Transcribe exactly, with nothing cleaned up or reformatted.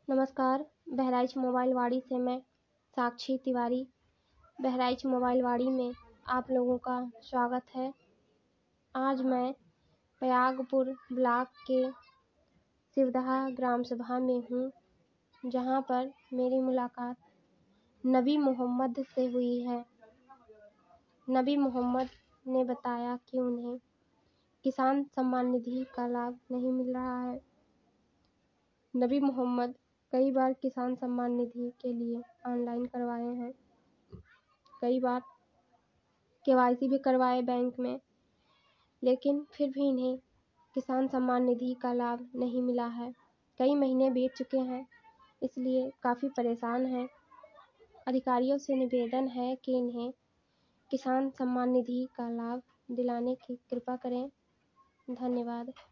नमस्कार, बहराइच मोबाइल वाड़ी से मैं साक्षी तिवारी बहराइच मोबाइल वाड़ी में आप लोगों का स्वागत है। आज मैं प्रयागपुर ब्लॉक के शिवदहा ग्राम सभा में हूँ, जहाँ पर मेरी मुलाकात नबी मोहम्मद से हुई है। नबी मोहम्मद ने बताया कि उन्हें किसान सम्मान निधि का लाभ नहीं मिल रहा है। नबी मोहम्मद कई बार किसान सम्मान निधि के लिए ऑनलाइन करवाए हैं, कई बार केवाईसी भी करवाए बैंक में, लेकिन फिर भी इन्हें किसान सम्मान निधि का लाभ नहीं मिला है। कई महीने बीत चुके हैं, इसलिए काफ़ी परेशान हैं। अधिकारियों से निवेदन है कि इन्हें किसान सम्मान निधि का लाभ दिलाने की कृपा करें। धन्यवाद।